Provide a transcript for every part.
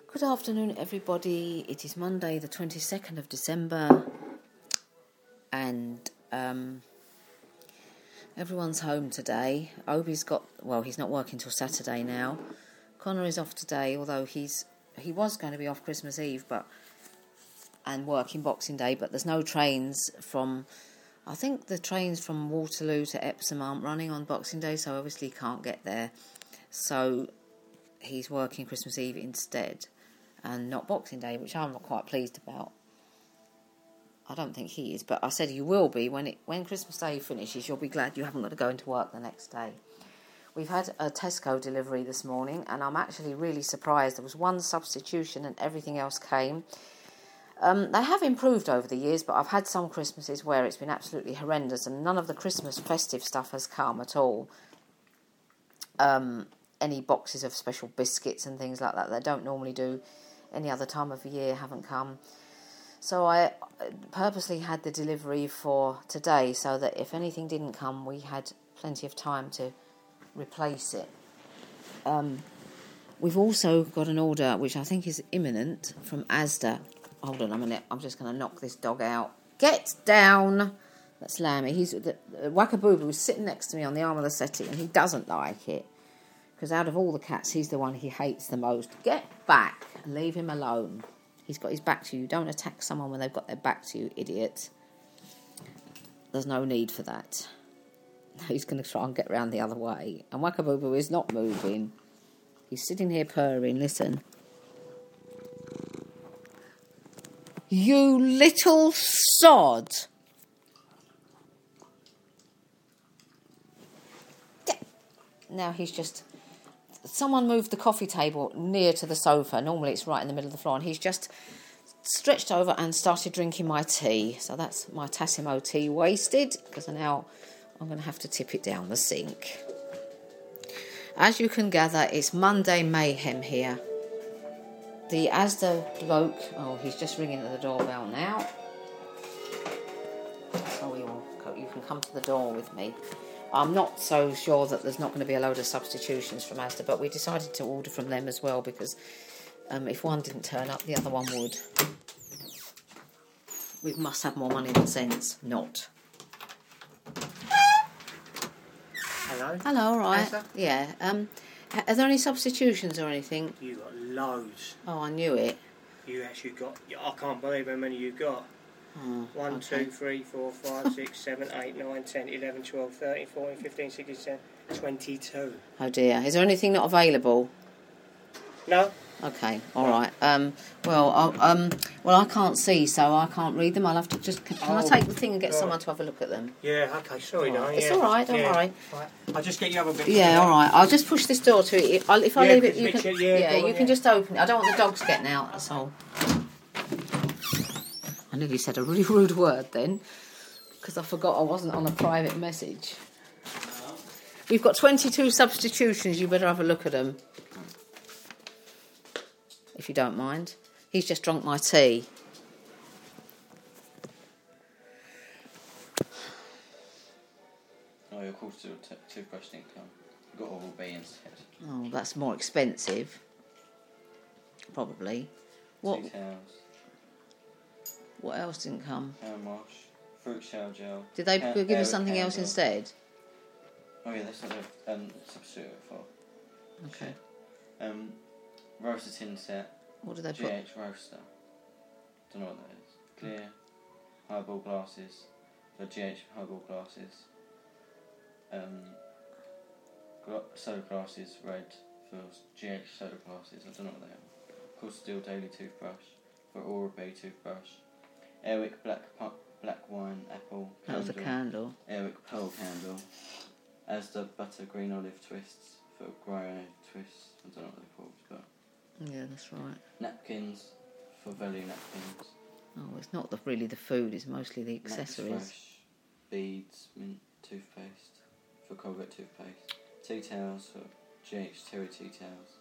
Good afternoon, everybody. It is Monday, the 22nd of December, and everyone's home today. Obi's he's not working till Saturday now. Connor is off today, although he was going to be off Christmas Eve, and working Boxing Day, but there's no trains from. I think the trains from Waterloo to Epsom aren't running on Boxing Day, so obviously he can't get there. So he's working Christmas Eve instead, and not Boxing Day, which I'm not quite pleased about. I don't think he is, but I said you will be when Christmas Day finishes. You'll be glad you haven't got to go into work the next day. We've had a Tesco delivery this morning, and I'm actually really surprised. There was one substitution and everything else came. They have improved over the years, but I've had some Christmases where it's been absolutely horrendous, and none of the Christmas festive stuff has come at all. Any boxes of special biscuits and things like that they don't normally do any other time of the year haven't come. So I purposely had the delivery for today so that if anything didn't come, we had plenty of time to replace it. We've also got an order, which I think is imminent, from Asda. Hold on a minute, I'm just going to knock this dog out. Get down! That's Lammy. Wakabooba was sitting next to me on the arm of the settee, and he doesn't like it. Because out of all the cats, he's the one he hates the most. Get back and leave him alone. He's got his back to you. Don't attack someone when they've got their back to you, idiot. There's no need for that. He's going to try and get round the other way. And Wakabooba is not moving. He's sitting here purring. Listen. You little sod. Now he's just... Someone moved the coffee table near to the sofa. Normally it's right in the middle of the floor. And he's just stretched over and started drinking my tea. So that's my Tassimo tea wasted. Because now I'm going to have to tip it down the sink. As you can gather, it's Monday mayhem here. The Asda bloke... Oh, he's just ringing at the doorbell now. So you can come to the door with me. I'm not so sure that there's not going to be a load of substitutions from Asda, but we decided to order from them as well because if one didn't turn up, the other one would. We must have more money than sense. Not. Hello? Hello, all right. Asda? Yeah. Are there any substitutions or anything? You got loads. Oh, I knew it. You actually got... I can't believe how many you got. Oh, 1, okay. 2, 3, 4, 5, 6, 7, 8, 9, 10, 11, 12, 13, 14, 15, 16, 17, 22. Oh dear. Is there anything not available? No? Okay, all right. I can't see, so I can't read them. I'll have to just... Can I take the thing and get someone to have a look at them? Yeah, okay, sorry, darling. It's all right, don't worry. Right. I'll just get you other bits. Yeah, all right. I'll just push this door to it. If I leave it, you can... you can just open it. I don't want the dogs getting out, that's all. I nearly said a really rude word then, because I forgot I wasn't on a private message. We've got 22 substitutions. You better have a look at them. If you don't mind. He's just drunk my tea. Oh, your quarter toothbrush didn't come. You've got Oral-B instead. Oh, that's more expensive. Probably. What? 2 towels. What else didn't come? Hand wash. Fruit shower gel. Did they give us something else instead? Oh yeah, that's what they've substituted for. Okay. Roaster tin set. What did they put? GH roaster. Don't know what that is. Clear highball glasses for GH highball glasses. Soda glasses red for GH soda glasses. I don't know what they are. Cool Steel daily toothbrush for Oral-B toothbrush. Airwick black wine apple candle. That was a candle. Airwick pearl candle. Asda butter green olive twists for grey twists. I don't know what they're called, but Yeah, that's right. napkins for value napkins. Oh, it's not really the food, it's mostly the accessories. Max Fresh beads mint toothpaste for Colgate toothpaste. Tea towels for GH Terry tea towels.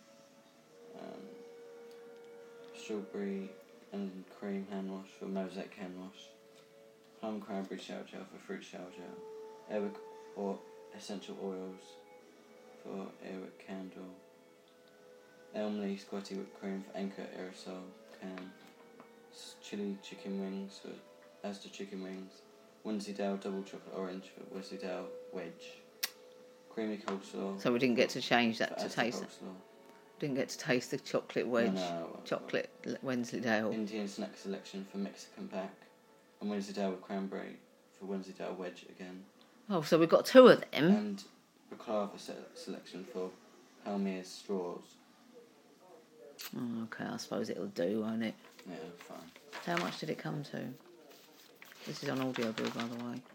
Strawberry and cream hand wash for Mosaic hand wash. Plum cranberry shower gel for fruit shower gel. Airwick or essential oils for Airwick candle. Elmley Squatty Whipped Cream for Anchor Aerosol can. Chili chicken wings for Asda chicken wings. Wensleydale Double Chocolate Orange for Wensleydale Wedge. Creamy coleslaw. So we didn't get to change that for to Asda taste it. coleslaw. Didn't get to taste the chocolate wedge. No. Chocolate Wensleydale. Indian snack selection for Mexican pack. And Wensleydale with cranberry for Wensleydale Wedge again. Oh, so we've got 2 of them. And baklava selection for Palmier's straws. Oh, okay, I suppose it'll do, won't it? Yeah, fine. How much did it come to? This is on Audioboo, by the way.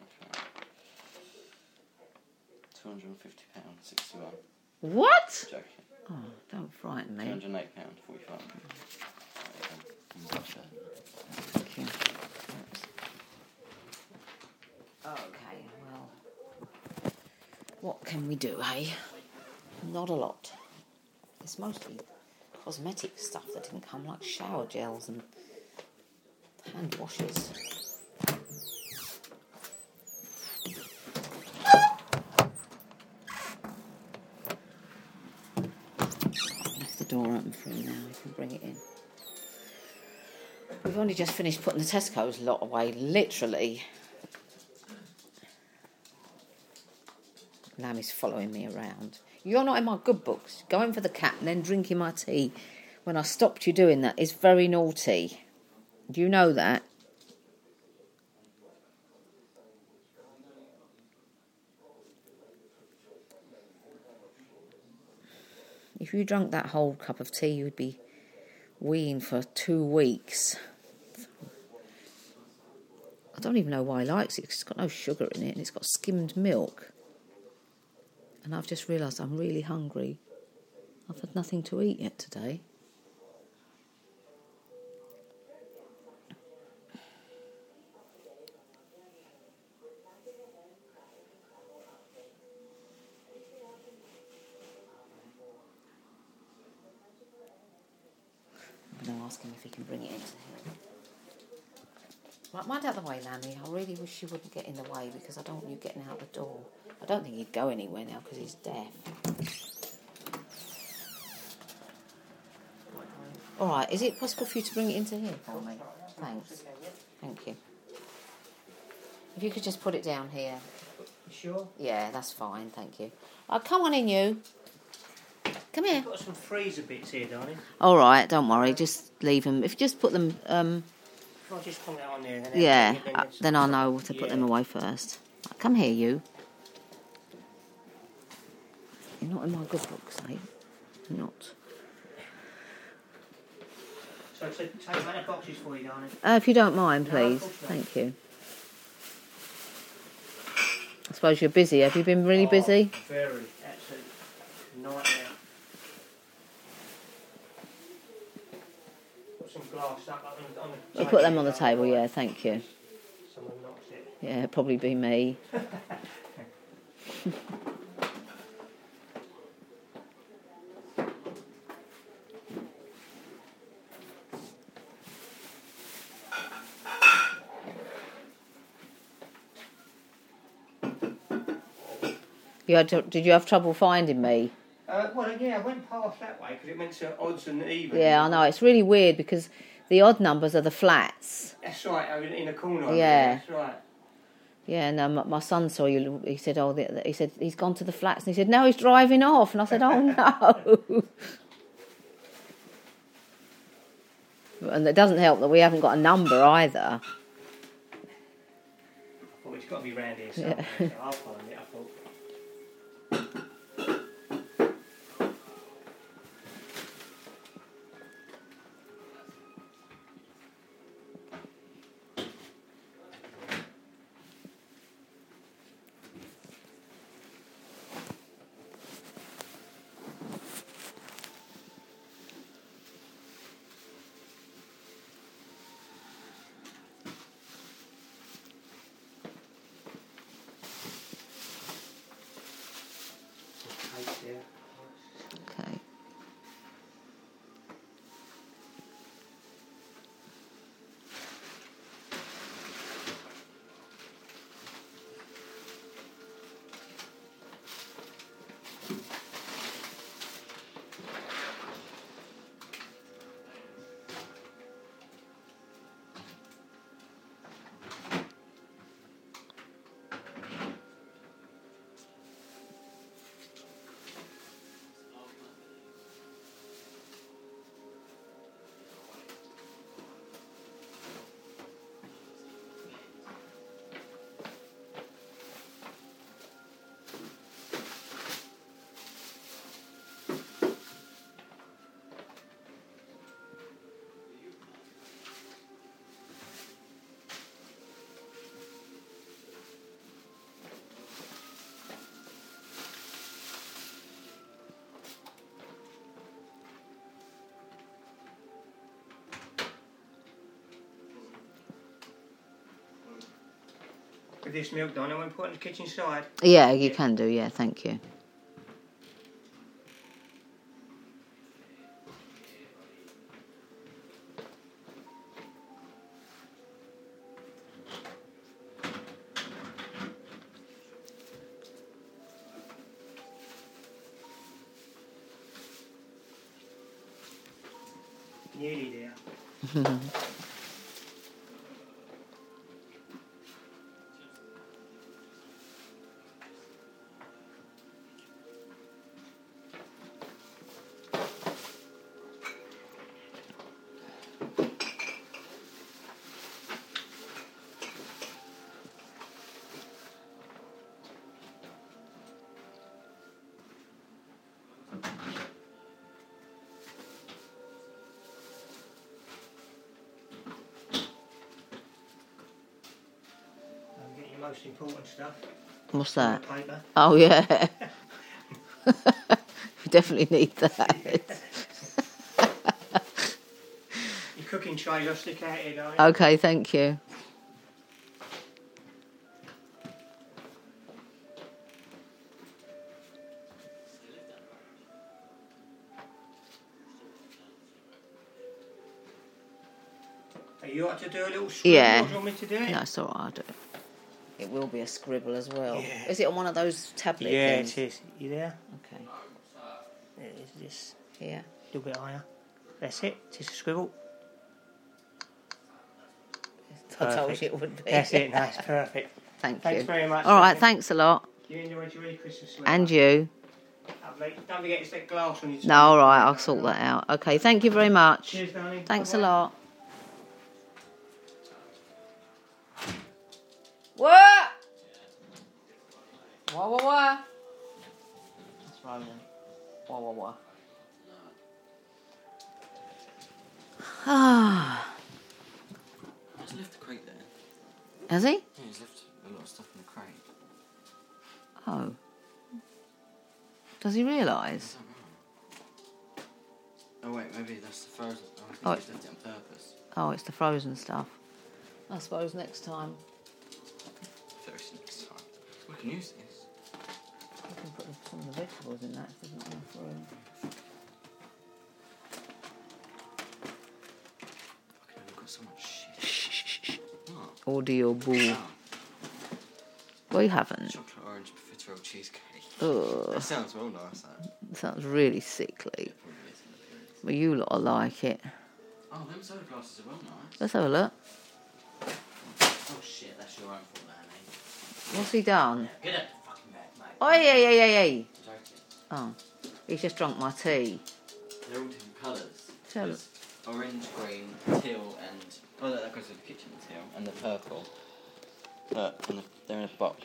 £250.61. What? Joking. Oh, don't frighten me. £208.45. Thank you. Okay, well, what can we do, eh? Not a lot. It's mostly cosmetic stuff that didn't come, like shower gels and hand washes. Left the door open for him now, he can bring it in. We've only just finished putting the Tesco's lot away, literally. Lammy's following me around. You're not in my good books. Going for the cat and then drinking my tea when I stopped you doing that is very naughty. Do you know that? If you drank that whole cup of tea, you would be weeing for 2 weeks. I don't even know why he likes it, because it's got no sugar in it and it's got skimmed milk. And I've just realised I'm really hungry. I've had nothing to eat yet today. I'm going to ask him if he can bring it into here. Right, mind out the way, Lammy. I really wish you wouldn't get in the way because I don't want you getting out the door. I don't think he'd go anywhere now because he's deaf. All right, is it possible for you to bring it into here for me? Thanks. Thank you. If you could just put it down here. You sure? Yeah, that's fine, thank you. Come on in, you. Come here. I've got some freezer bits here, darling. All right, don't worry. Just leave them. If you just put them... If I just put that on there... yeah, then I'll know to put them away first. Come here, you. You're not in my good books, eh? You're not. So take out the boxes for you, darling. If you don't mind, No, please. of course not. Thank you. I suppose you're busy. Have you been really busy? Very. Absolute nightmare. Put some glass up on the You put them on the table, yeah, thank you. Someone knocks it. Yeah, it'd probably be me. Did you have trouble finding me? Well, yeah, I went past that way because it went to odds and evens. Yeah, I know. It's really weird because the odd numbers are the flats. That's right, in the corner. over Yeah. there, That's right. Yeah, and my son saw you. He said, he said he's gone to the flats, and he said, no, he's driving off. And I said, oh no. And it doesn't help that we haven't got a number either. Well, it's got to be round here somewhere. So I'll find it. I thought. of this milk, Donna, when put on the kitchen side. Yeah, you can do. Yeah, thank you. Nearly there. Most important stuff. What's that? Paper. Oh, yeah. We definitely need that. Your cooking trays will stick out here, don't Okay, thank you. Are you ought to do a little scribble? Yeah. Or do you want me to do it? No, it's all right, I'll do it. It will be a scribble as well. Yeah. Is it on one of those tablet Yeah, things? it is. You there? Okay. It is this. Here. A little bit higher. That's it. Just a scribble. I told Perfect. you it would be. That's it. Nice. Perfect. Thank Thanks you. very much. All right, thanks a lot. You enjoyed your Christmas sweater. And you. Lovely. Don't forget to set glass on your No, all right, I'll sort that out. Okay, thank you very much. Cheers, darling. Thanks a Bye-bye. lot. What? Wah. That's Ronan. Wah. Ah. He's left the crate there. Has he? Yeah, he's left a lot of stuff in the crate. Oh. Does he realise? Oh wait, maybe that's the frozen. Oh, I think Oh. he's left it on purpose. Oh, it's the frozen stuff. I suppose next time First next time. We can use this. we can put some of the vegetables in that if there's not enough room. Fucking hell, we've got so much shit. What? Audible. Oh, We haven't. chocolate orange profiterole cheesecake. Ugh, That sounds well nice, that. sounds really sickly. Probably is. But you lot will like it. Oh, them soda glasses are well nice. Let's have a look. Oh shit, that's your own fault, man. What's he done? Get out the fucking bed, mate. Oh, yeah. Joking. Oh, he's just drunk my tea. They're all different colours. Tell There's orange, green, teal, and oh, that goes with the kitchen teal, and the purple. Look, and they're in a box.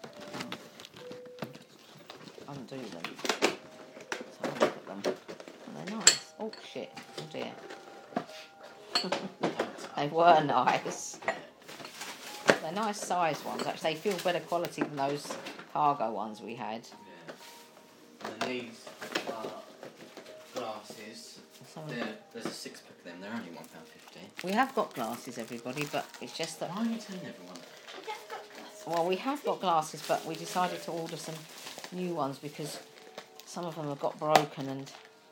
I don't do them. Let's have a look at them. Oh, they're nice. Oh, shit. Oh, dear. They were nice. They're nice sized ones. Actually, they feel better quality than those cargo ones we had. Yeah. And these are glasses. There's a 6-pack of them. They're only £1.50. We have got glasses, everybody, but it's just that... Why are you telling everyone? Well, we have got glasses, but we decided to order some new ones because some of them have got broken and...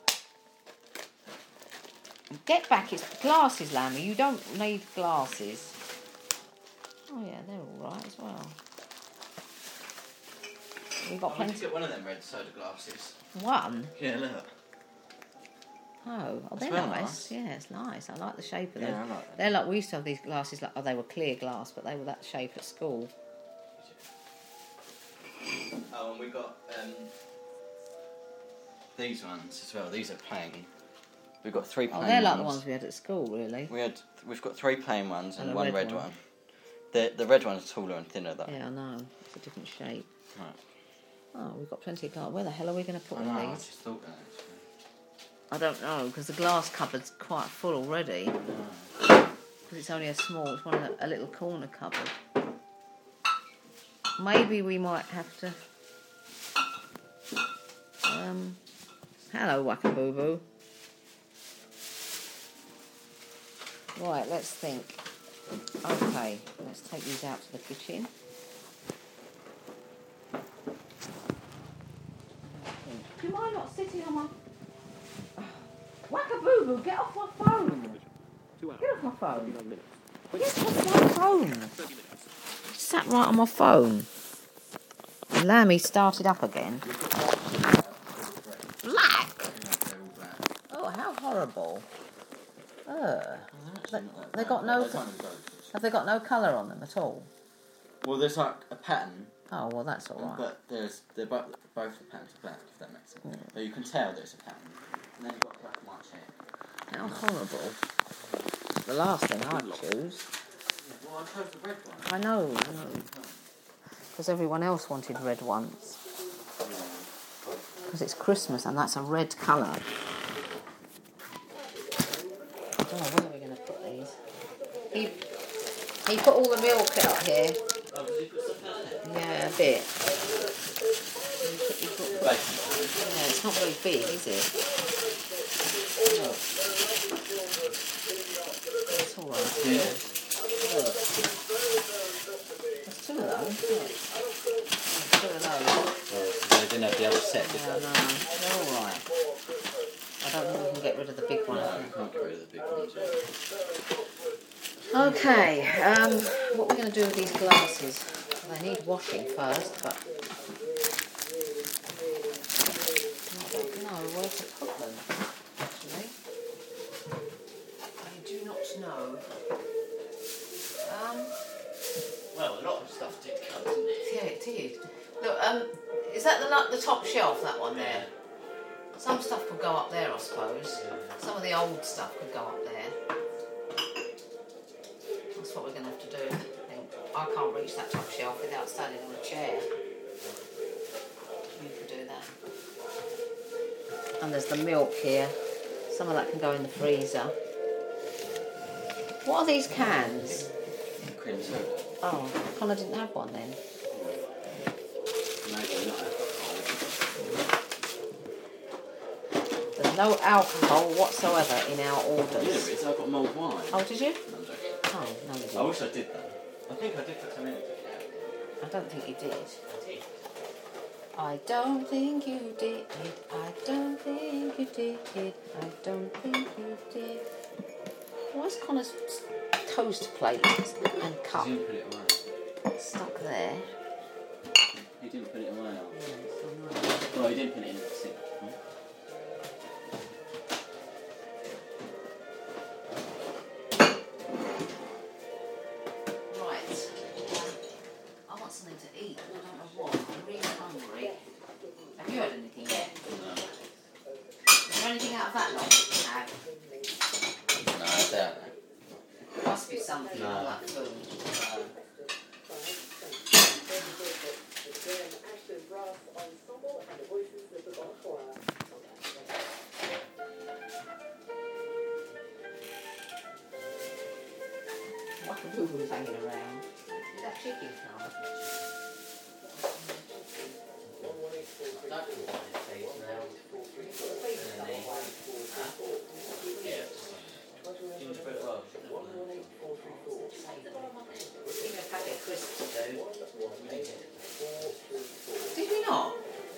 Get back, it's glasses, Lammy. You don't need glasses. Oh, yeah, they're all right as well. We've got I want plenty... to get one of them red soda glasses. One? Yeah, look. Oh, they're very nice. nice. Yeah, it's nice. I like the shape of Yeah, those. I like them. They're like, we used to have these glasses, like, oh, they were clear glass, but they were that shape at school. Oh, and we got these ones as well. These are plain. We've got 3 plain Oh, ones. they're like the ones we had at school, really. We've got 3 plain ones and And a 1 red red one. one. The red one is taller and thinner though. Yeah, I know. It's a different shape. Right. Oh, we've got plenty of glass. Where the hell are we going to put I know, all I these? just thought that actually. I don't know, because the glass cupboard's quite full already. Oh. Because it's only a a little corner cupboard. Maybe we might have to... hello, Wacka-Boo-Boo. Right, let's think. Okay, let's take these out to the kitchen. Get off my phone! Get off my phone! Get off my phone! It sat right on my phone. The Lammy started up again. Black! Oh, how horrible. They got no... Have they got no colour on them at all? Well, there's like a pattern. Oh, well, that's all right. But they're both the patterns are black, if that makes sense. Yeah. So you can tell there's a pattern. And then you've got black and white hair. How horrible. The last thing I'd choose. Well, I chose the red one. I know. Because everyone else wanted red ones. Because it's Christmas and that's a red colour. I don't know, where are we going to put these? He put all the milk out here. Oh, did you put something out there? Yeah, a bit. Bacon. Yeah, it's not very big, is it? Look. It's alright. Yeah. Look. There's two of those. Look. Two of those. Oh, so they didn't have the other set, did No, they? they're alright. I don't think we can get rid of the big one. No, you can't get rid of the big ones, yeah. Okay, what we're going to do with these glasses? They need washing first, but I don't know where to put them, actually. I do not know. Well, a lot of stuff did come, didn't it? Yeah, it did. Look, is that the top shelf, that one there? Some stuff could go up there, I suppose. Some of the old stuff could go up there. That's what we're going to have to do. I think. I can't reach that top shelf without standing on a chair. You could do that. And there's the milk here. Some of that can go in the freezer. What are these cans? Cream soda. Oh, Connor didn't have one then. Maybe not. There's no alcohol whatsoever in our orders. Yeah, there is. I've got mulled wine. Oh, did you? No, I'm joking. Oh, no, you I didn't. wish I did that. I think I did put some in it. I don't think you did. I did. I don't think you did. I don't think you did. I don't think you did. Why's Connor's toast plate and cup He didn't put it away. stuck there? He didn't put it away. Yeah, it's all right. Well, he didn't put it in the sink. Right. I want something to eat. I don't know what. I'm really hungry. Have you had anything yet? No. Is there anything out of that lot you can have? No, I doubt that. There must be something No. on that food. What a boo-boo's hanging around. Is that chicken from? Did we not?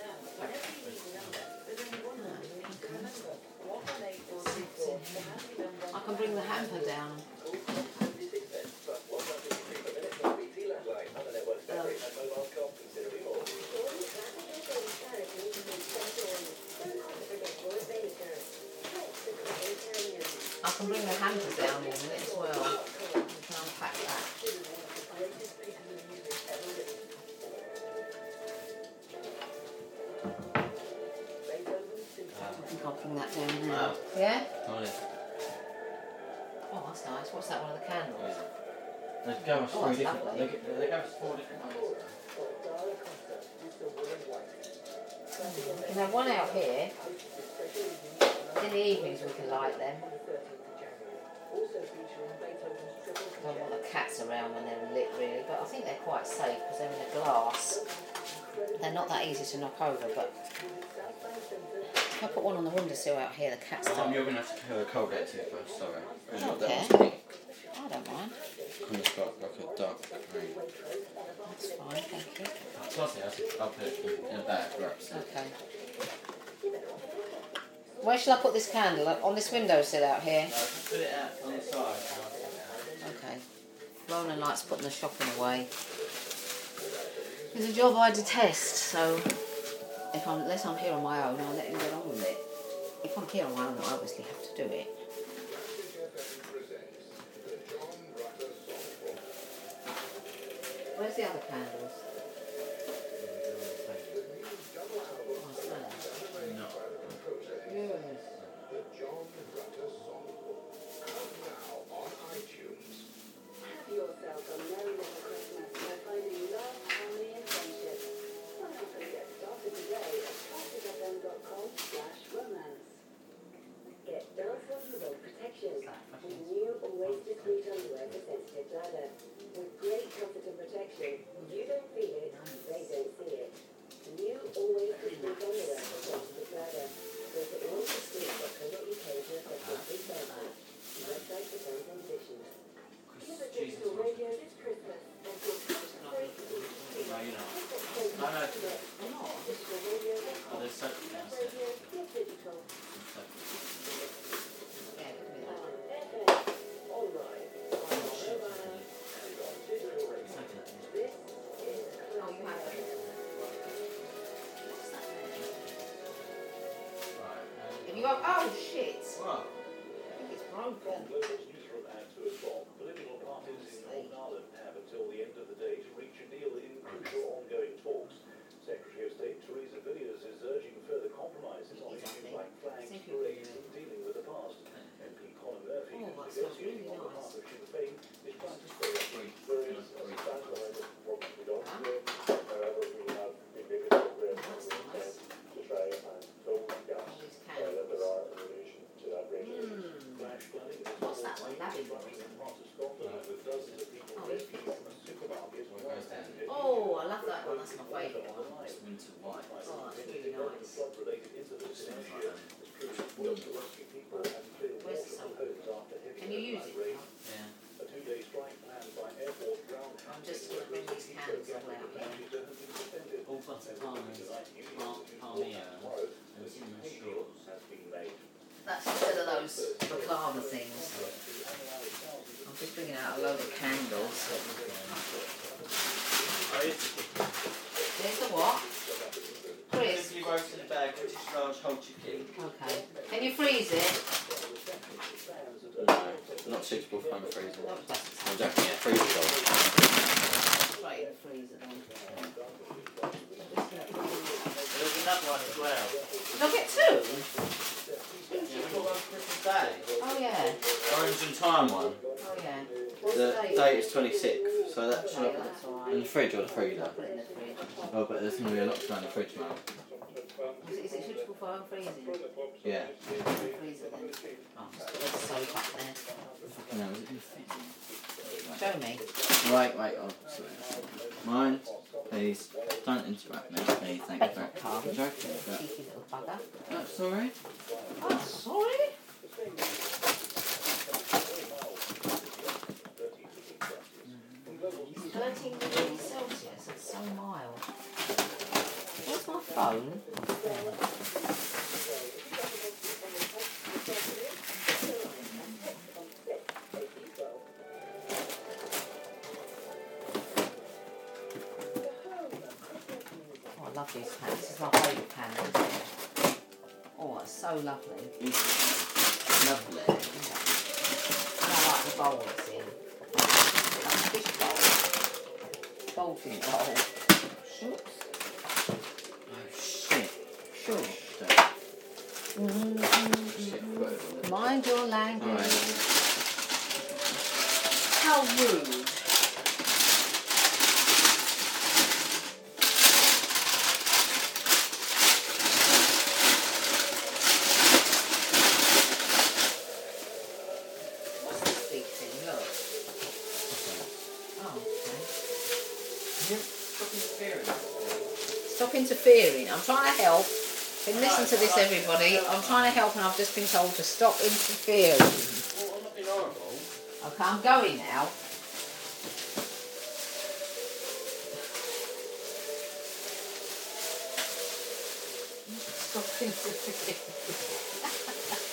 I can bring the hamper down. I can bring the hampers down in a minute as well. We can unpack that. I think I'll bring that down now. Yeah? Oh, yeah. Oh, that's nice. What's that, one of the candles? They gave us Oh, three that's different. lovely. They gave us 4 different ones. We can have one out here. In the evenings we can light them. I don't want the cats around when they're lit really, but I think they're quite safe because they're in a glass. They're not that easy to knock over, but if I put one on the windowsill out here, the cats don't. You're going to have to kill a Colgate toothbrush, sorry. I don't That care. one's pink. I don't mind. It's got like a dark green. That's fine, thank you. Plus, I'll put it in a bag wrapped. Okay. Where shall I put this candle? On this windowsill out here? No, just put it out on the side. And I'll take it out. Okay. Roland likes putting the shopping away. It's a job I detest, so unless I'm here on my own, I'll let him get on with it. If I'm here on my own, I obviously have to do it. Where's the other candles? Yes. Have yourself a merry little Christmas by finding love, harmony and friendship. Why not get started today at classicfm.com/romance. Get Dove Waterable Protection with new Always Discreet underwear for sensitive bladder. With great comfort and protection, you don't feel it, they don't see it. New Always Discreet underwear for sensitive bladder. Go to alwaysdiscreet.co.uk to assess your free sample. Website for terms and conditions. Give a digital radio this Christmas and feel free to No, you're not. No, no. digital radio. Oh, there's soap downstairs. Radio, get digital. Yeah, give me that. FM, online, on mobile, and on digital radio. This is Oh, you have it. What's that there? Have you got... Oh, shit! What? I think it's broken. Newsroom at 2 o'clock. Political parties in Northern Ireland have until the end of the day to reach a deal in crucial ongoing talks. Secretary of State Theresa Villiers is urging further compromises on issues like flags, parades and dealing with the past. MP Colin Murphy, Oh, that who's smells negotiating really on behalf nice. of Sinn Féin, is trying to stir up various standpoints. However, we have indicative That's nice. to try and close the gaps All these that candles. there are in relation to that regulation. Flash flooding is What's that one? Lavender. in parts of Scotland with dozens of people Oh, rescued from a supermarket. Oh, I love that one. That's my favourite one. It's winter white. Oh, that's really nice. Flood-related incidents this year has proved difficult to rescue people and clear Where's the water sun? from homes after heavy Can you use it? rain. Yeah. A 2-day strike planned by airport ground I'm just going to bring these candles all out here. All butter palmers, palmier, and cinnamon shores. has been made. That's instead of those baklava things. I'm just bringing out a load of candles. There's the what? Chris? Simply roasted bag, British large whole chicken. Okay. Can you freeze it? No, not suitable for freezer. No, it doesn't. I'm joking, yeah, freezer job. Straight in the freezer then. There's another one as well. Did I get two? Yeah, we've got one for Christmas Day. Oh yeah. Orange and thyme one. Oh yeah. What's The date? date is 26th, so that should Okay, have that's in alright. the fridge or the freezer. I'll put it in the fridge. Oh, but there's going to be a lot to go in the fridge now. Is it suitable for home freezing? Yeah. Freezer then. Oh, just put the soap up there. No, is it in the fridge? Show me. Right, oh, sorry. Mine, please, don't interrupt me, please, thank you very much. I'm joking, but... Cheeky little bugger. Oh, sorry? Oh, sorry. 13 degrees Celsius, it's so mild. Where's my phone? Oh, I love these candles. This is my favourite candle, isn't it? Oh, it's so lovely. Lovely. And I like the bowl it's in. Like a fish bowl. Goldfish bowl. Shoots. Oh, shit. Sure. Shit, whatever. Mind your language. Alright. How rude. What's this big thing? Look. Oh, okay. Stop interfering. I'm trying to help. Been listening to this, everybody. I'm trying to help, and I've just been told to stop interfering. Well, I'm not being horrible. Okay, I'm going now. Stop interfering.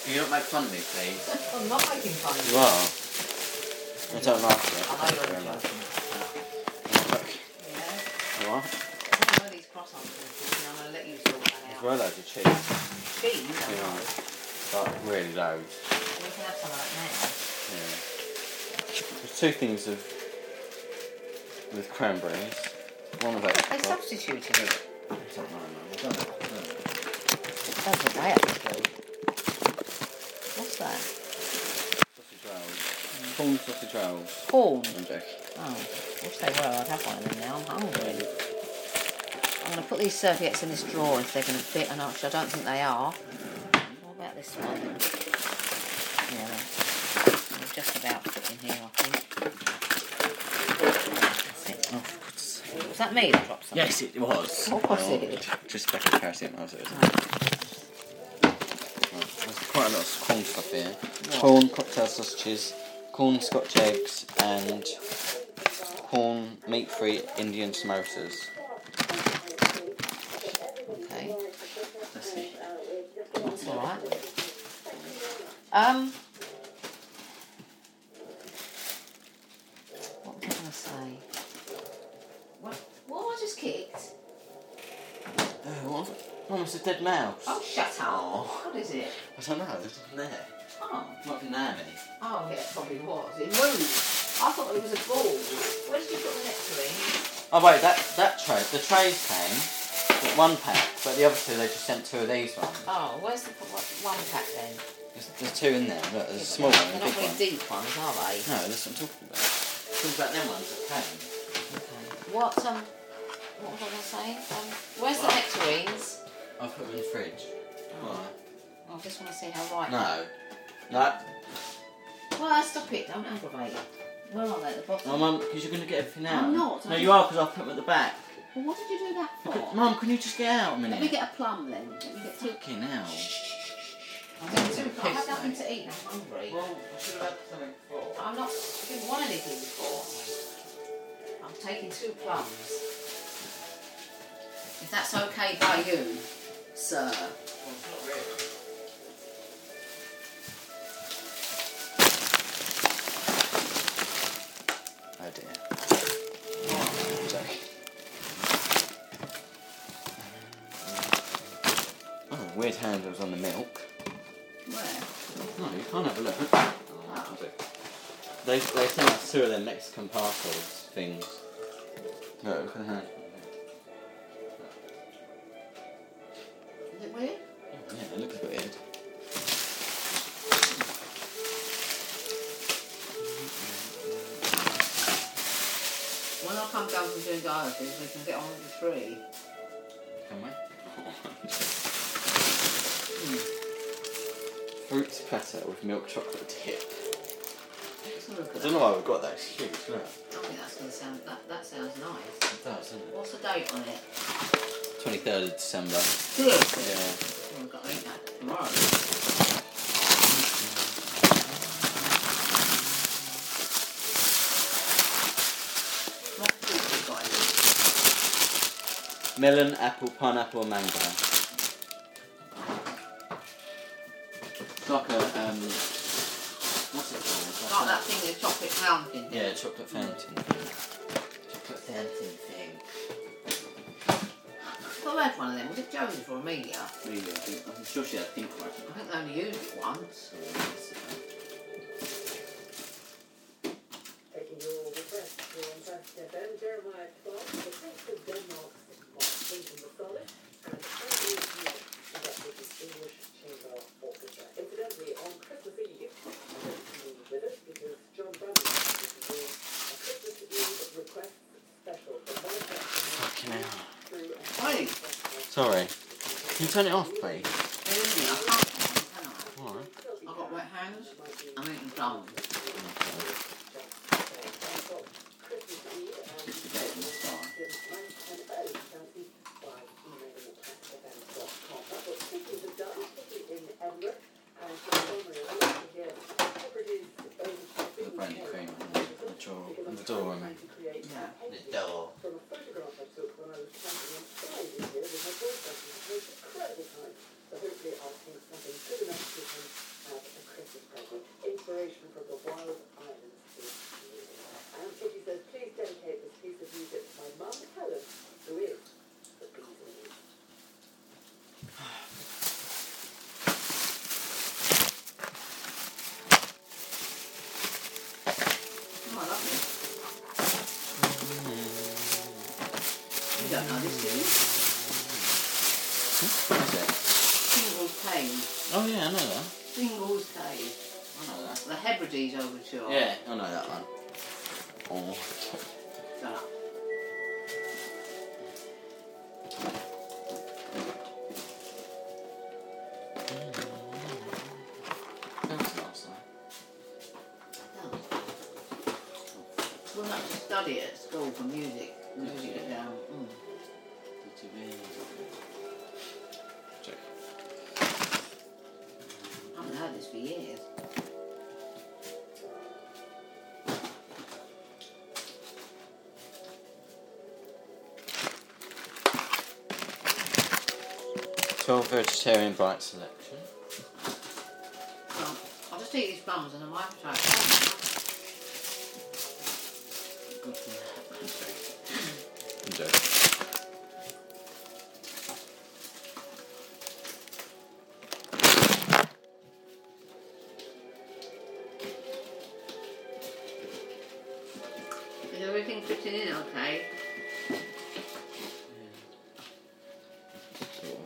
Can you not make fun of me, please? I'm not making fun of You you. are. I don't like it. I know Thank you you're very much. joking. Yeah. You are? I don't know these croissants in the kitchen. I'm going to let you sort that There's out. well loads of cheese. Cheese? I You know. know, like really loads. We can have some of that now. Yeah. There's two things with cranberries. One of They apricot. substituted it. I don't know, man. I don't know. That's what they have to do. What's that? Sausage rolls. Corn sausage rolls. Corn. I'm joking. Oh, wish they were. I'd have one of them now. I'm hungry. I'm going to put these serviettes in this drawer if they're going to fit, and actually I don't think they are. What about this one? Yeah, they're just about fit in here, I think. That's it. Oh, for God's sake. Was that me that dropped something? Yes, it was. Of course it did. Just back in paracetamol. There's quite a lot of corn stuff here. What? Corn, cocktail sausages, corn scotch eggs, and corn meat-free Indian samosas. Okay, Let's see. that's alright. What was I going to say? What have I just kicked? What? Almost a dead mouse. Oh, shut up. Oh. What is it? I don't know, there's nothing there. Oh. Might be nanny. Oh, yeah, it probably was. It moved. I thought it was a ball. Where did you put the nectarine? Oh wait, that tray, the trays came with one pack, but the other two they just sent 2 of these ones. Oh, where's the one pack then? There's 2 in there, look, there's a small one and They're a not big really one. deep ones, are they? No, that's what I'm talking about. Talking about them ones that came. Okay. What was I going to say? Where's the nectarines? I'll put them in the fridge. Why? I just want to see how right. No. No. Well, stop it. Don't aggravate it. Where are they at the bottom? Oh, Mum, because you're going to get everything out. I'm not. No, you are, because I'll put them at the back. Well, what did you do that for? Mum, can you just get out a minute? Let me get a plum then. Let me get two. Fucking hell. I have nothing to eat. I'm hungry. Well, I should have had something before. I'm not. I didn't want anything before. I'm taking 2 plums. If that's okay by you, sir. Well, it's not really. Oh dear. I'm joking. Oh, weird handles on the milk. Where? No, you can't have a look. Oh. They sent us 2 of them Mexican parcels things. No, look at the handle. Is it weird? Yeah, it looks weird. When I come down from doing dialysis, we can get on with the tree. Can we? Fruits platter with milk chocolate dip. Let's have a look I at don't know why we've got that. It's huge, isn't it? I think that's going to sound. That sounds nice. It does, doesn't it? What's the date on it? 23rd of December. Seriously? Yeah. Oh, I've got to eat that tomorrow. What fruit have you got in it? Melon, apple, pineapple, and mango. It's like a, what's it called? It's Like that thing, the chocolate fountain. Yeah, chocolate fountain. Chocolate fountain thing. Who had one of them? Was it Jones or Amelia? Really, I'm sure she had a pink one. I think they only used it once. Taking your request to Fantastic FM, Jeremiah Clark, the taste of Denmark's Martin the Solid, and Andy York, conducted the Distinguished Chamber Orchestra. Incidentally, on Christmas Eve, I'm going to be with us because John Bradley is doing a Christmas Eve request special for Fucking hell. through a Wait. Sorry. Can you turn it off, please? There isn't it? I can't find it, can Alright. I? I've got wet hands. I'm eating plums. The brandy cream on the door, I mean. Yeah. The door. From a photograph I took when I was camping inside in here with my boyfriend, it was an incredible time. So hopefully I'll think something good enough to selection from the Wild Islands this year. And Kitty says, please dedicate this piece of music to my mum, Helen, who is the bee's knees. Oh, I love it. You don't know this, do you? What is it? Singles Cave. Oh yeah, I know that. Singles Cave. I know that. The Hebrides Overture. Yeah, I know that one. Oh. Shut up. That was last night. We'll have to study it at school for music. Music it down. Check. I haven't heard this for years. $12 vegetarian bite selection. Well, I'll just eat these plums and I might have to try it. Good for that. Enjoy. Is everything fitting in okay? Sort of.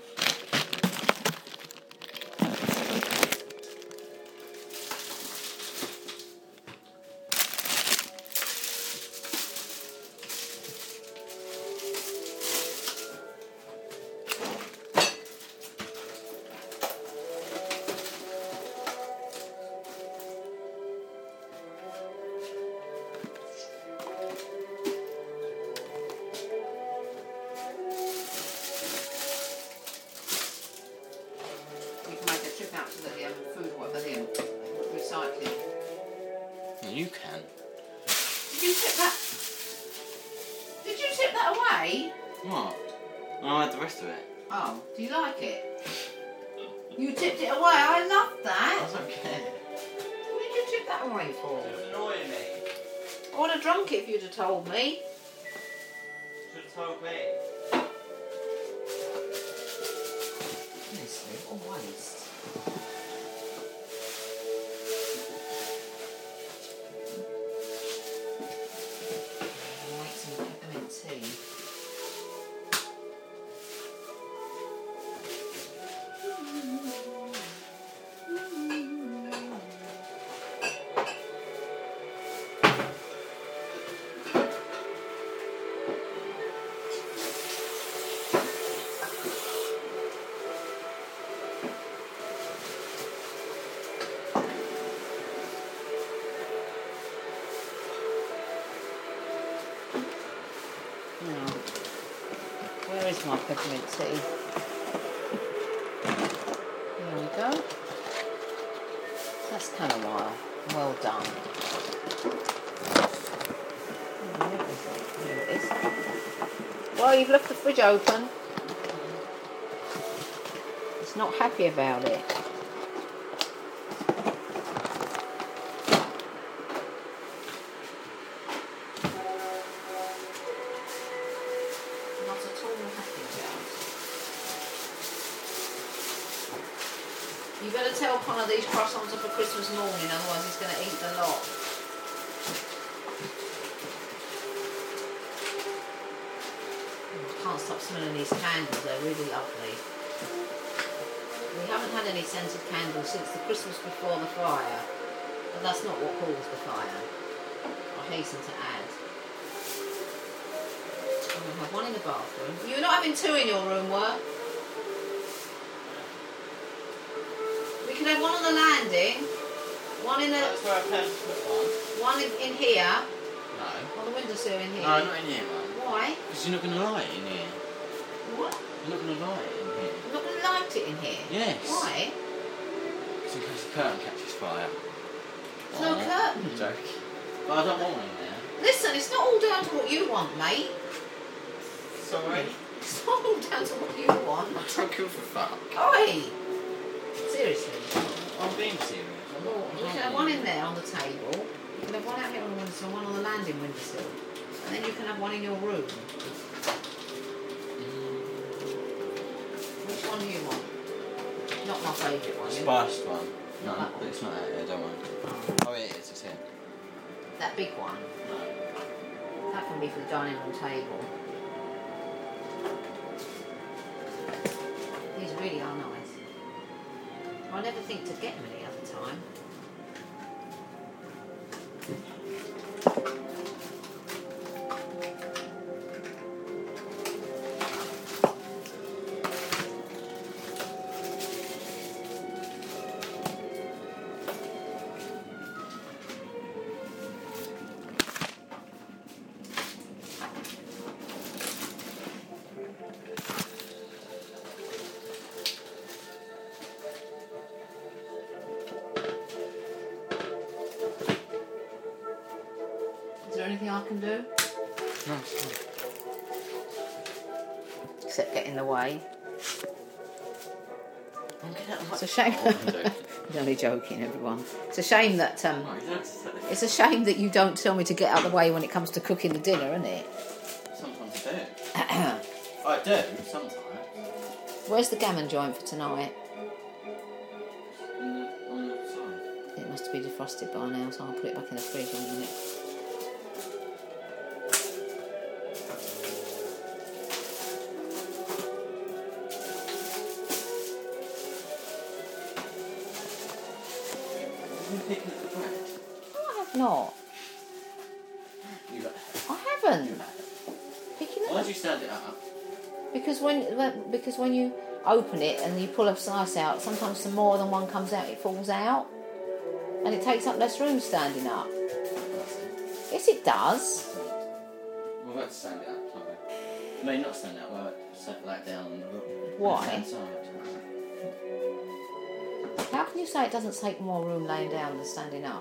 You can make a trip out to the food, whatever the recycling. You can. Did you tip that? Did you tip that away? What? I had the rest of it. Oh, do you like it? You tipped it away. I love that. That's okay. What did you tip that away for? It was annoying me. I would have drunk it if you'd have told me. Should have told me. Honestly, what a waste. I'll make some peppermint tea. Now, where is my peppermint tea? There we go. That's chamomile. Well done. Here it is. Well, you've left the fridge open. It's not happy about it. Not at all happy about it. You better tell Connor these croissants are for Christmas morning, otherwise he's going to eat the lot. Can't stop smelling these candles, they're really lovely. We haven't had any scented candles since the Christmas before the fire, but that's not what caused the fire, I hasten to add. I'm going to have one in the bathroom. You're not having two in your room, were? We can have one on the landing, one in the... That's where I plan to put one. One in here, No. on the windowsill in here. No, not in here, man. Why? Because you're not going to light it in here. What? You're not going to light it in here. You're not going to light it in here? Yes. Why? Because in case the curtain catches fire. There's no curtain. Joke. But I don't want one in there. Listen, it's not all down to what you want, mate. Sorry. It's not all down to what you want. I'm drunk you for fuck. Oi! Seriously. I'm being serious. Well, you can have one in there on the table. You can have one out here on the windowsill, one on the landing windowsill, and then you can have one in your room. Which one do you want? Not my favourite one. Spiced one. No, Not that one. it's not out here, don't worry. Oh, it is, it's here. That big one. No. That can be for the dining room table. These really are nice. I never think to get them any other time. Is there anything I can do? No. Except get in the way. Oh, get out of my... It's a shame. Oh, I'm joking. You're only joking, everyone. It's a shame that Oh, you don't have to say it's a shame that you don't tell me to get out of the way when it comes to cooking the dinner, isn't it? Sometimes I do. I do, sometimes. Where's the gammon joint for tonight? On the side. It must be defrosted by now, so I'll put it back in the fridge in a minute. Have you picking at the bread? No, I have not. You got... I haven't. Picking it Why up. did you stand it up? Because when you open it and you pull a slice out, sometimes the more than one comes out, it falls out. And it takes up less room standing up. Yes, it does. We're about to stand it up, aren't we? I mean, not stand it up, we're about to set that down on the Why? left-hand side. How can you say it doesn't take more room laying down than standing up?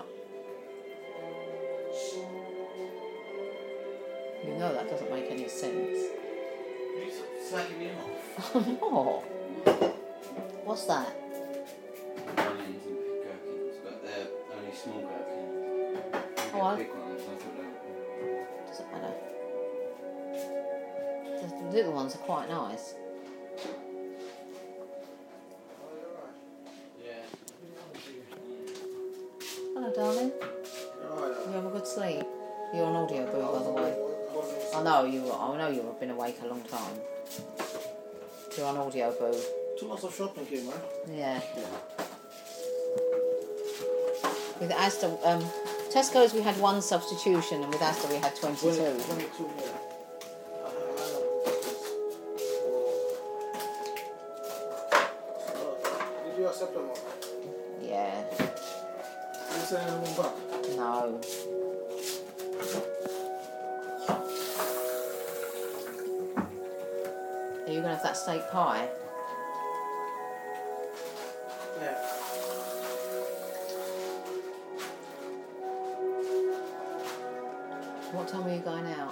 You know that doesn't make any sense. You slagging me off. I'm not. What's that? Onions and gherkins, but they're only small gherkins. You get Oh, big ones, I thought they were... Doesn't matter. The little ones are quite nice. Yeah. Hello, darling. You have a good sleep. You're on audio boo, by the way. I know you've been awake a long time. You're on audio boo. Too much of shopping here, man. Yeah. With Asda, Tesco's we had one substitution, and with Asda we had 22. 22, yeah. Did you accept them all? Yeah. Did you send anyone back? No. Are you going to have that steak pie? Yeah. What time are you going out?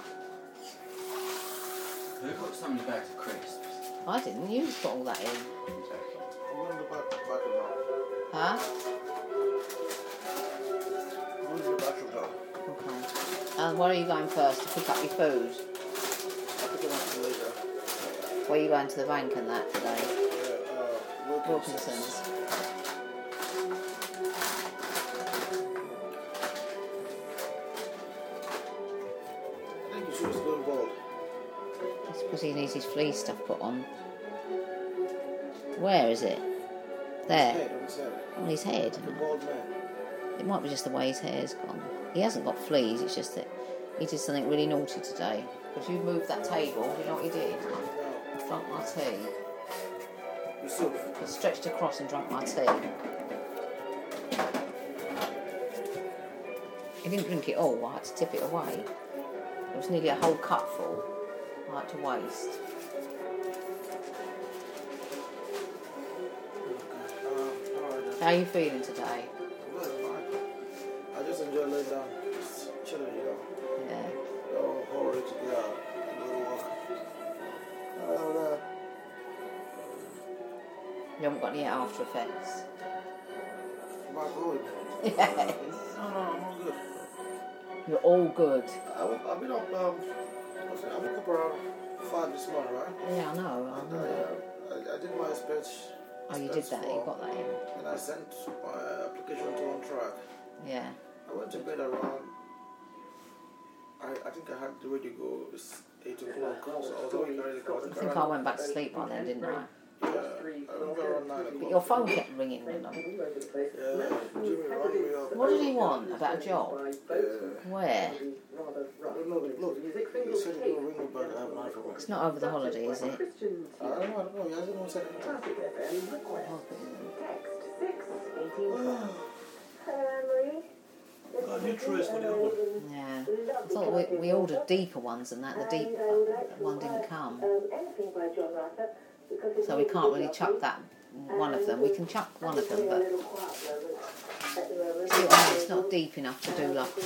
Who got so many bags of crisps? I didn't. You put all that in. I'm going to the bathroom now. Huh? I'm going to the bathroom now. Okay. And where are you going first to pick up your food? I'll pick them up later. Where are you going to the bank and that today? Yeah, Wilkinson's. I think you should just go involved. It's because he needs his flea stuff put on. Where is it? There. Head on his head. On his head. The bald man. It might be just the way his hair's gone. He hasn't got fleas, it's just that he did something really naughty today. Because you moved that table, you know what he did? Now, He drank my tea. Yusuf. He stretched across and drank my tea. He didn't drink it all, I had to tip it away. It was nearly a whole cup full. I had to waste. Alright. How are you feeling today? Well, fine. I just enjoy laying down, just chilling, you know. Yeah. No hurry to get out, go to work. You haven't got any after effects? My God. Yeah. No, I'm all good. You're all good. I've been up, I woke up around 5 this morning, right? Yeah, I know. I remember. I did my speech. Oh, you did that. You got that in. And I sent my application to On Track. Yeah. I went to bed around. I think I had the radio go. It's 8 o'clock. So I was awake already. I think I went back to sleep by then, didn't I? Yeah, I remember around 9 o'clock. But your phone kept ringing, didn't it? Yeah, Jimmy rang me up. What did he want? About a job? Yeah. Where? I don't know. Look, he said he will ring me back. I have not forgotten. It's not over the holiday, is it? I don't know. He hasn't even said anything. Got a new choice for the other one. Yeah. I thought we ordered deeper ones than that. The deep one didn't come. So we can't really chuck that one of them. We can chuck one of them, but see what I mean? It's not deep enough to do like.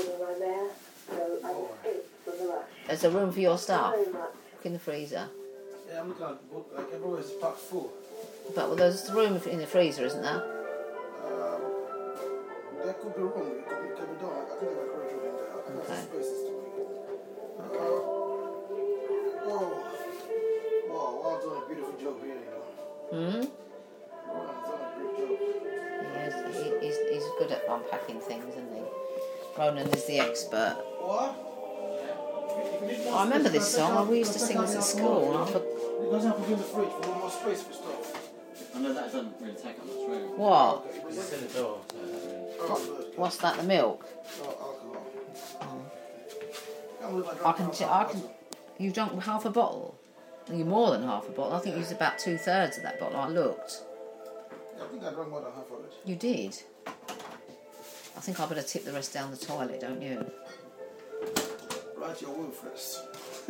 There's a room for your stuff. Look in the freezer. Yeah, I'm looking at the book. Like everywhere's packed full. But well, there's room in the freezer, isn't there? There could be room. It can be done. I think I got room in there. I think Okay. there's spaces to make. Wow, Ron's done a beautiful job here, you know. Ron's done a great job. He's good at unpacking things, isn't he? Ronan is the expert. What? I remember this song. We used to sing this at school. And I forgot. It doesn't have to be in the fridge for more space for stuff. I know that doesn't really take up much room. What? It's in the door, so that really... Oh, good. What's that? The milk? No, alcohol. Oh. Can't believe I I drank can. half You've drunk half a bottle. You're more than half a bottle. I think you used about 2/3 of that bottle. I looked. I think I drank more than half of it. You did. I think I better tip the rest down the toilet, don't you? Write your will first.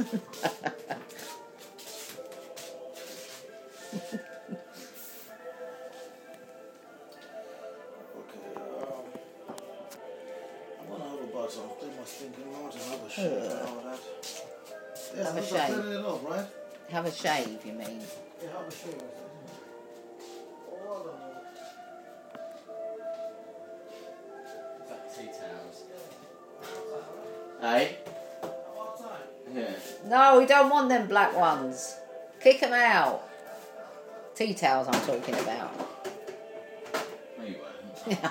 I'm gonna have a bath, so I'll clean my stinking mouth and have a shave and all that. Yes, Have a I'm shave. cleaning it up, right? Have a shave, you mean? Yeah, have a shave. Hold on. About 2 towels. Hey? All the time. Yeah. No, we don't want them black ones. Kick them out. Tea towels I'm talking about. No, you won't.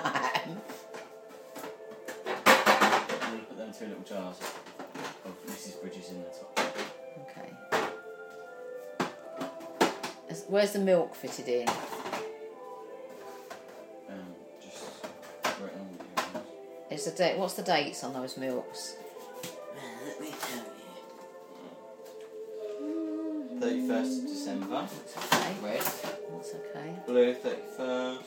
I'm going to put them 2 little jars of Mrs. Bridges in the top. Okay. Where's the milk fitted in? Just right on with you. What's the dates on those milks? Let me tell you. 31st of December. Okay. Red. That's okay. Blue, 31st.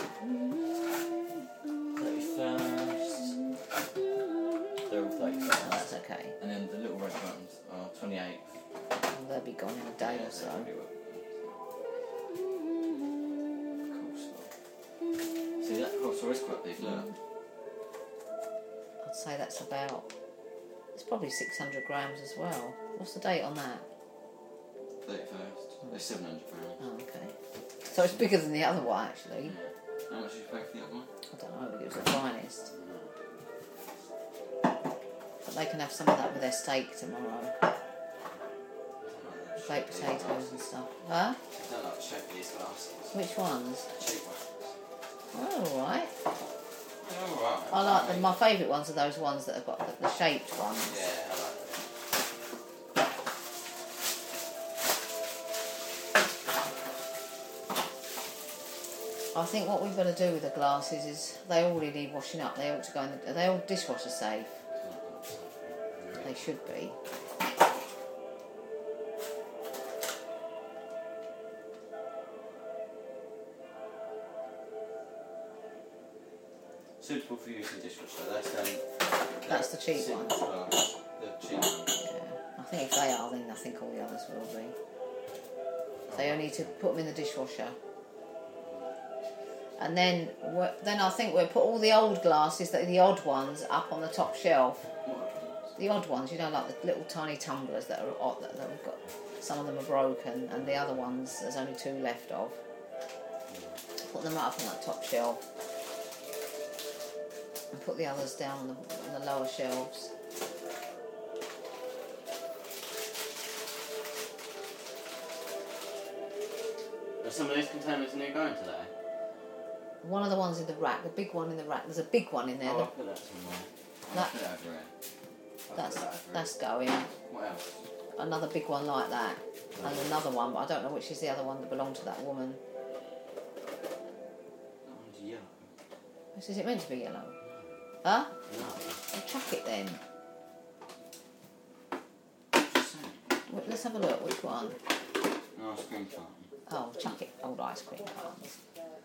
31st. They're all 31st. That's okay. And then the little red ones are 28th. They'll be gone in a day or so. See, that coleslaw is quite big, look. I'd say that's about... It's probably 600 grams as well. What's the date on that? 31st. They're 700 grams. Oh, okay. So it's bigger than the other one, actually. Yeah. How much did you pay for the other one? I don't know, but it was the finest. But they can have some of that with their steak tomorrow. Baked potatoes and stuff. Huh? I don't like the shape of these glasses. Which ones? Cheap ones. Oh, alright. Yeah, alright. I like them. My favourite ones are those ones that have got the shaped ones. Yeah, I like them. I think what we've got to do with the glasses is they all really need washing up. They ought to go in the... Are they all dishwasher safe? They should be. Suitable for use in dishwasher. That's the cheap ones. The cheap ones. Yeah. I think if they are, then I think all the others will be. They only need to put them in the dishwasher. And then I think we'll put all the old glasses, the odd ones, up on the top shelf. The odd ones, you know, like the little tiny tumblers that are odd, that we've got. Some of them are broken, and the other ones, there's only 2 left of. Put them up on that top shelf. And put the others down on the lower shelves. Are some of these containers new going today? One of the ones in the rack, the big one in the rack. There's a big one in there. Oh, I'll put that somewhere. I'll put it over here. That's going. What else? Another big one like that, and another one, but I don't know which is the other one that belonged to that woman. That one's yellow. Is it meant to be yellow? Huh? No. Well, chuck it then. Just saying. Well, let's have a look. Which one? No, ice cream carton. Oh, chuck it. Old ice cream cartons.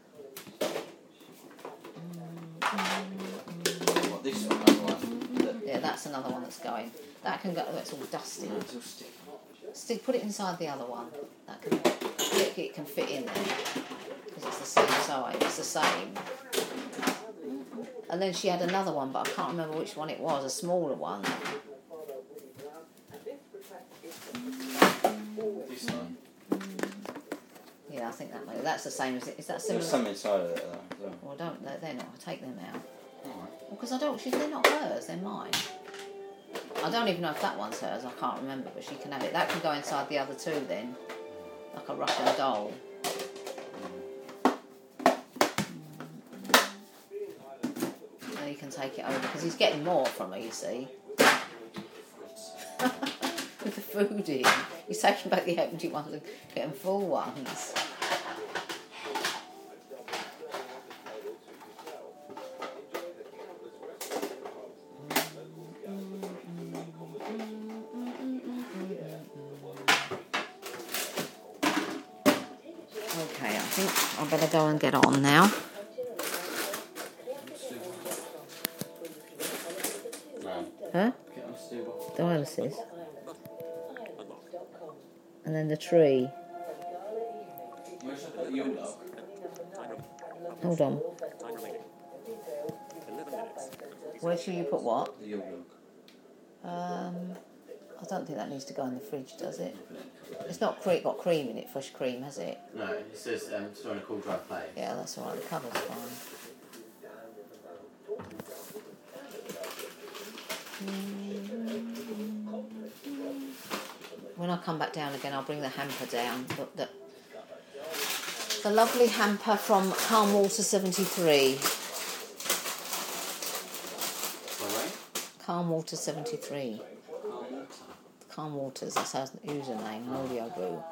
What, this one? Another one? Yeah, that's another one that's going. That can go. It's all dusty. No, it's all sticky. Put it inside the other one. That can. It can fit in there because it's the same size. It's the same. And then she had another one, but I can't remember which one it was. A smaller one. This one? Yeah, I think that's the same as it. Is that similar? There's some inside of it though. Well, they're not. I'll take them out. Alright. Well, because they're not hers. They're mine. I don't even know if that one's hers. I can't remember, but she can have it. That can go inside the other two then, like a Russian doll. So you can take it over because he's getting more from her. You see, with the food in, he's taking back the empty ones and getting full ones. Okay, I think I better go and get on now. No. Huh? Get on Stu. Dialysis. And then the tree. Where should I put the Yule log? Hold on. Where should you put what? The Yule log. I don't think that needs to go in the fridge, does it? It's not got cream in it, fresh cream, has it? No, it says store in a cool dry place. Yeah, that's all right. The cover's fine. When I come back down again, I'll bring the hamper down. But the lovely hamper from Calm Water 73. Alright. Calm Water 73. Calm Waters, that's her username, Audio Boo.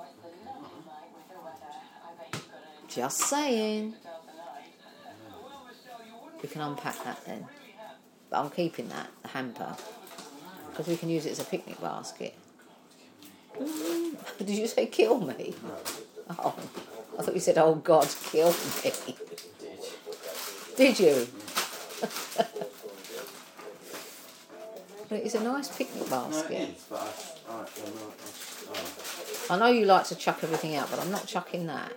Just saying. We can unpack that then. But I'm keeping that, the hamper, because we can use it as a picnic basket. Did you say kill me? Oh, I thought you said, oh God, kill me. Did you? But it's a nice picnic basket. No, it is, but I know you like to chuck everything out, but I'm not chucking that.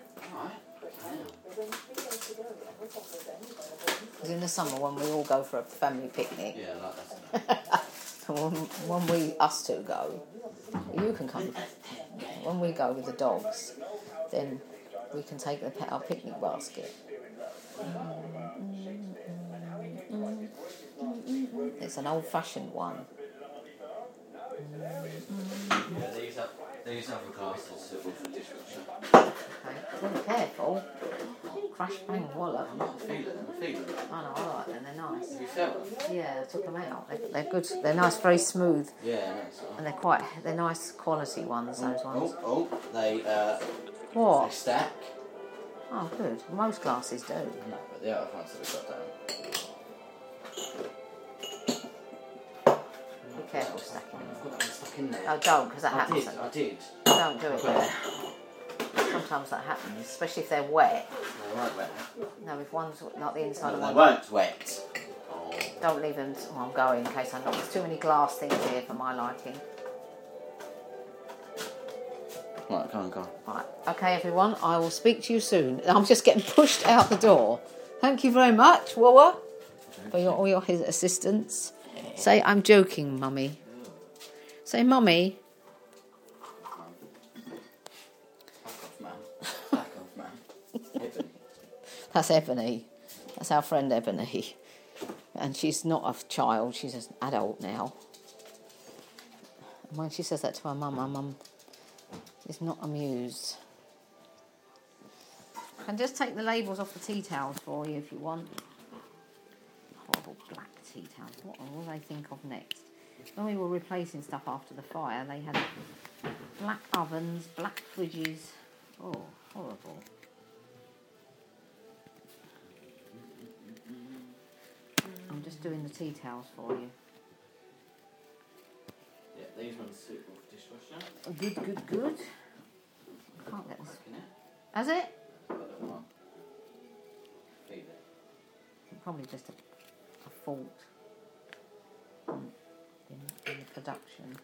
Because in the summer, when we all go for a family picnic, yeah, like that. when us two go, you can come. When we go with the dogs, then we can take our picnic basket. It's an old-fashioned one. Yeah, these other glasses are for dishwasher. Okay, well, careful. Crash, bang, wallop. I'm feeling them. I know, I like them. They're nice. Have you felt them? Yeah, I took them out. They're good. They're nice, very smooth, Yeah, that's and they're nice quality ones. Those ones. They What? stack. Oh, good. Most glasses do. No, but the other ones that we got down. Be careful stacking them. I've got them stuck in there. Oh, don't, because that I happens. did. Don't do it there. Sometimes that happens, especially if they're wet. They weren't wet. No, if one's not the inside of They one. weren't wet. Oh. Don't leave them. I'm going in case I'm not. There's too many glass things here for my liking. Right, go on. Right. Okay, everyone. I will speak to you soon. I'm just getting pushed out the door. Thank you very much, Wawa, for all your assistance. Say, I'm joking, Mummy. Say, Mummy. Back off, man. Ebony. That's Ebony. That's our friend Ebony. And she's not a child, she's an adult now. And when she says that to her mum is not amused. I can just take the labels off the tea towels for you if you want. Horrible black tea towels. What will they think of next? When we were replacing stuff after the fire, they had black ovens, black fridges. Oh, horrible. I'm just doing the tea towels for you. Yeah, these ones suitable for dishwasher. Good. I can't get this. Working it. Has it? I don't know. Feed it. Probably just a fault in the production.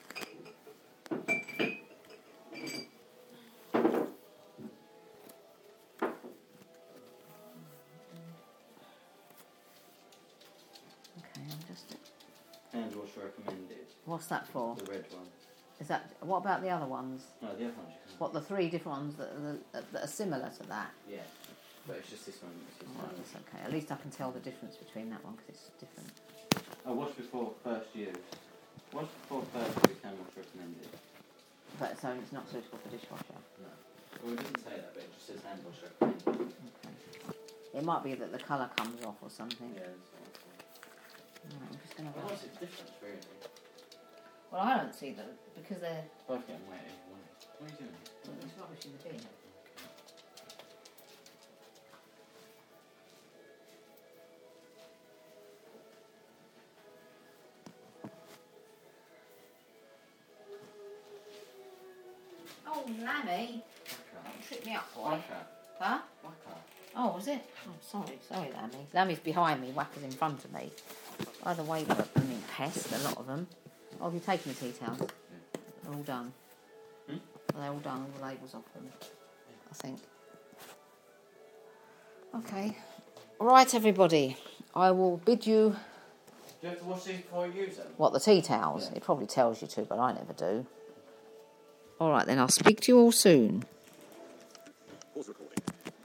Okay, I'm just... Hand wash recommended. What's that for? The red one. Is that... What about the other ones? No, the other ones you can. What, the 3 different ones that are similar to that? Yeah. But it's just this one. Oh, that's okay. At least I can tell the difference between that one because it's different. Oh, wash before first use. Wash before first use, hand wash recommended. But so it's not suitable for dishwasher. No. Well, it doesn't say that, but it just says hand wash recommended. Okay. It might be that the colour comes off or something. Yeah, that's what Right, I'm just going to I go. What's the difference, really? Well, I don't see them because they're. Both getting wet either way. What are you doing? There's rubbish in the bin. Oh, Lammy! Don't trip me up, boy. Whacker. Huh? Whacker. Oh, was it? Oh, sorry, Lammy. Lammy's behind me, Whacker's in front of me. Either way, they're a blooming pest, a lot of them. Oh, have you taken the tea towels? Yeah. They're all done. They're all done, all the labels off them, I think. Okay. Right, everybody. I will bid you... Do you have to wash these before you use them? What, the tea towels? Yeah. It probably tells you to, but I never do. All right, then. I'll speak to you all soon.